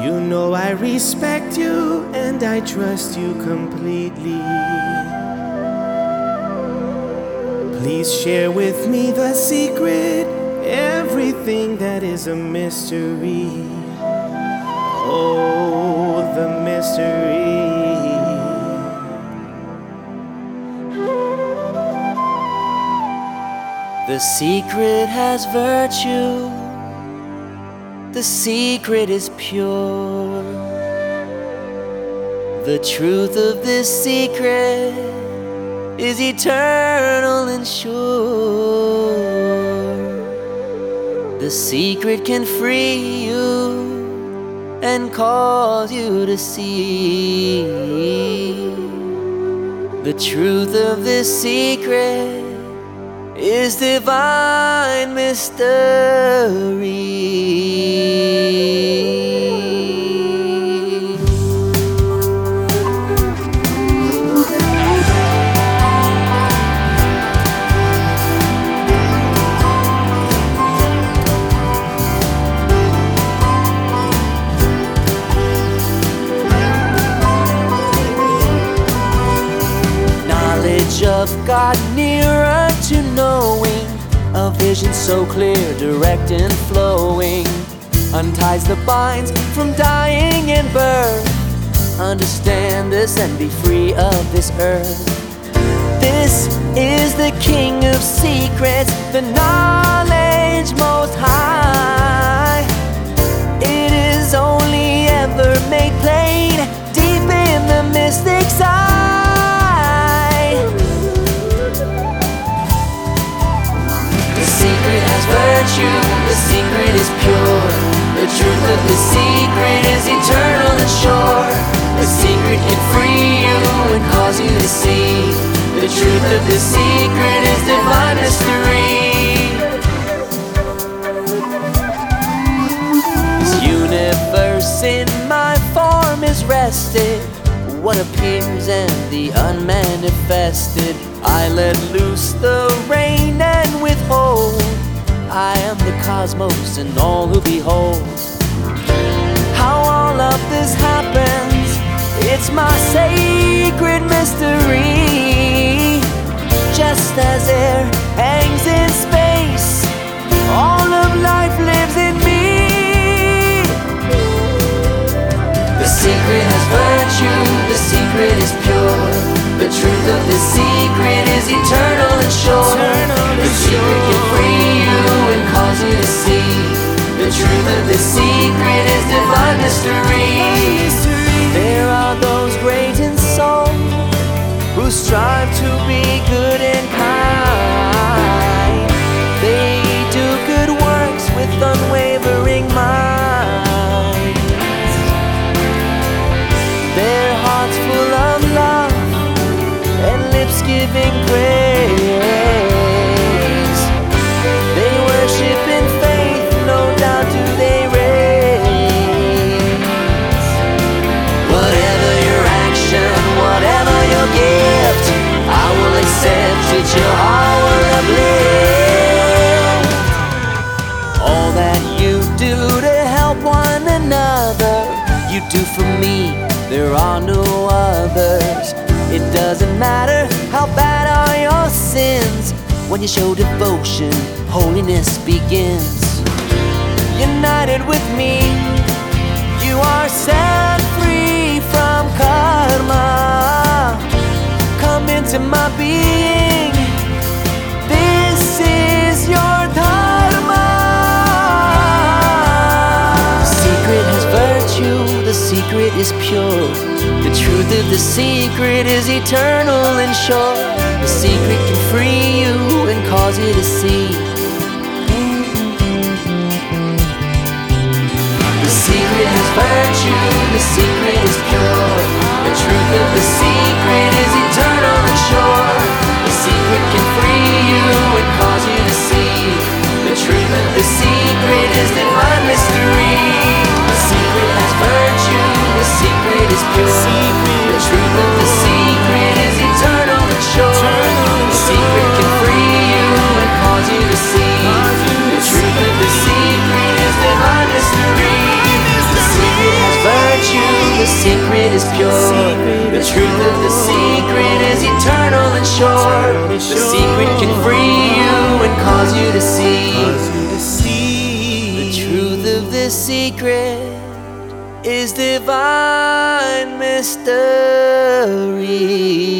You know I respect you and I trust you completely. Please share with me the secret, everything that is a mystery. Oh, the mystery. The secret has virtue. The secret is pure. The truth of this secret is eternal and sure. The secret can free you and cause you to see. The truth of this secret is divine mystery. Knowledge of God nearer to knowing, a vision so clear, direct and flowing, unties the binds from dying and birth. Understand this and be free of this earth. This is the King of secrets, the knowledge most high. It is only ever made plain deep in the mystic's eye. The secret has virtue, the secret is pure. The truth of the secret is eternal and sure. The secret can free you and cause you to see. The truth of the secret is divine mystery. This universe in my form is rested. What appears and the unmanifested, I let loose the rain and withhold. I am the cosmos and all who behold. How all of this happens, it's my sacred mystery. Just as air hangs in space, all of life lives in me. The secret has virtue, the secret is pure. The truth of the secret is eternal and sure. The secret can free you and cause you to see. The truth of the secret is divine mystery. There are those great in soul who strive to be good and kind. They do good works with unwavering minds. Their hearts full of love and lips giving praise. They worship in faith, no doubt do they raise. Whatever your action, whatever your gift, I will accept it, your heart will uplift. All that you do to help one another, you do for me, there are no others. It doesn't matter how bad are your sins, when you show devotion, holiness begins. United with me, you are set free from karma. Come into my being, this is your dharma. The secret has virtue, the secret is pure. The truth of the secret is eternal and sure. The secret can free you and cause you to see. The secret has virtue, the secret is pure. The truth of the secret is eternal and sure. The secret can free you and cause you to see. The truth of the secret is divine mystery. The secret has virtue, the secret is pure. The truth of the secret is eternal and sure. The secret can free you and cause you to see. The truth of the secret is divine mystery. The secret has pure. The truth of the secret is eternal and sure. The secret can free you and cause you to see. The truth of the secret is divine mystery.